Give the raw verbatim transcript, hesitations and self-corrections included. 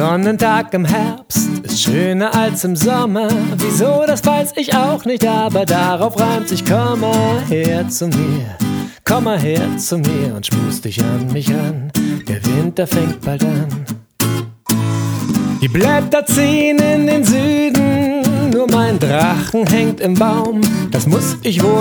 Sonnentag im Herbst ist schöner als im Sommer. Wieso, das weiß ich auch nicht, aber darauf reimt sich: komm mal her zu mir, komm mal her zu mir und schmus dich an mich an. Der Winter fängt bald an. Die Blätter ziehen in den Süden, nur mein Drachen hängt im Baum. Das muss ich wohl